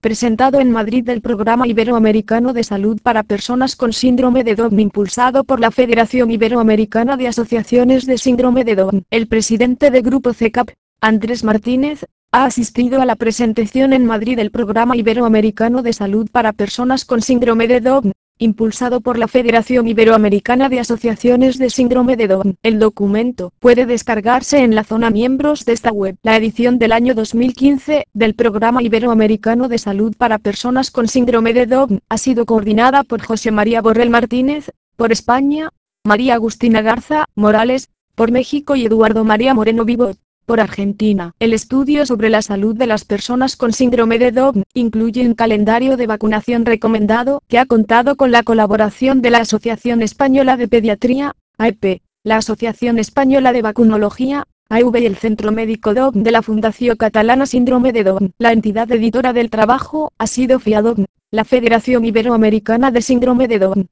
presentado en Madrid el Programa Iberoamericano de Salud para Personas con Síndrome de Down impulsado por la Federación Iberoamericana de Asociaciones de Síndrome de Down. El presidente de Grupo CECAP, Andrés Martínez, ha asistido a la presentación en Madrid del Programa Iberoamericano de Salud para Personas con Síndrome de Down, impulsado por la Federación Iberoamericana de Asociaciones de Síndrome de Down. El documento puede descargarse en la zona miembros de esta web. La edición del año 2015 del Programa Iberoamericano de Salud para Personas con Síndrome de Down ha sido coordinada por José María Borrell Martínez, por España, María Agustina Garza Morales, por México y Eduardo María Moreno Vivot, por Argentina. El estudio sobre la salud de las personas con síndrome de Down incluye un calendario de vacunación recomendado que ha contado con la colaboración de la Asociación Española de Pediatría, AEP, la Asociación Española de Vacunología, AV y el Centro Médico Down de la Fundación Catalana Síndrome de Down. La entidad editora del trabajo ha sido FIADON, la Federación Iberoamericana de Síndrome de Down.